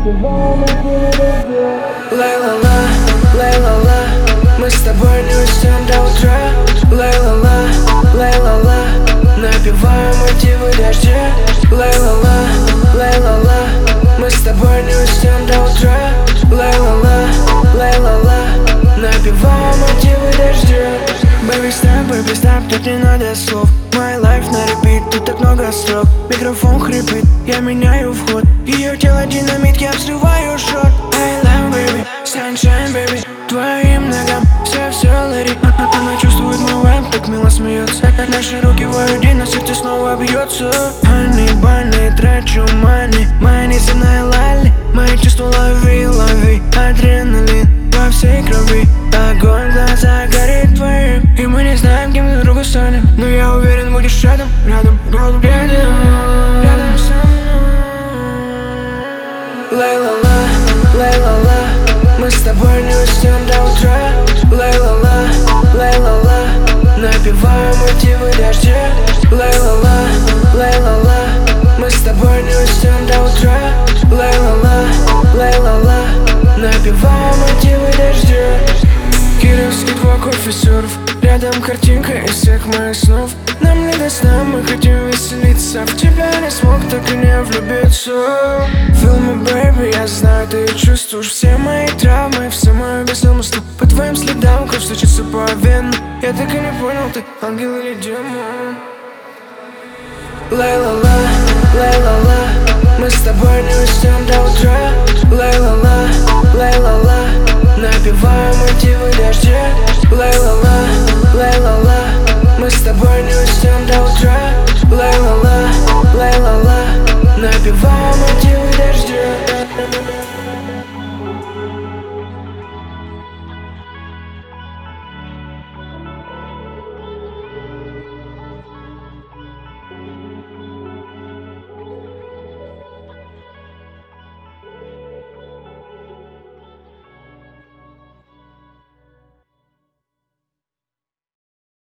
Лей-ла-ла, лей-ла-ла, мы с тобой не уснем до утра. Лей-ла-ла, лей-ла-ла, напеваем мотивы дождя. Лей-ла-ла, лей-ла-ла, мы с тобой не уснем до утра. Лей-ла-ла, лей-ла-ла, напеваем мотивы дождя. Baby stop, тут не надо слов. My life на repeat, тут так много строк. Микрофон хрипит, я меняю вход. Ее тело динамит, я взрываю шот. I love baby, sunshine baby, твоим ногам все лари. Она чувствует мой вайб, так мило смеется. Наши руки воедино, сердце снова бьется. Honey bunny, трачу money, моя неземная лали. Мои чувства лови, адреналин во всей крови. Огонь в глазах горит твоим, и мы не знаем, кем друг другу станем. Но я уверен, будешь рядом со мной. Лей-ла-ла, лей-ла-ла, мы с тобой не уснем до утра. Лей-ла-ла, лей-ла-ла, напеваем мотивы дождя. Лей-ла-ла, лей-ла-ла, мы с тобой не уснем до утра. Лей-ла-ла, лей-ла-ла, напеваем мотивы дождя. Кировский 2 кофе-серф, рядом картинка из всех моих снов. Нам не до сна, мы хотим веселиться. В тебя не смог так и не влюбиться. Feel me, baby, я знаю, ты чувствуешь все мои травмы, все мое безумство. По твоим следам кровь стучится по венам. Я так и не понял, ты ангел или демон. Лей-ла-ла, лей-ла-ла, мы с тобой не уснем до утра. Лей-ла-ла, лей-ла-ла, напеваем мотивы дождя. Лей-ла-ла.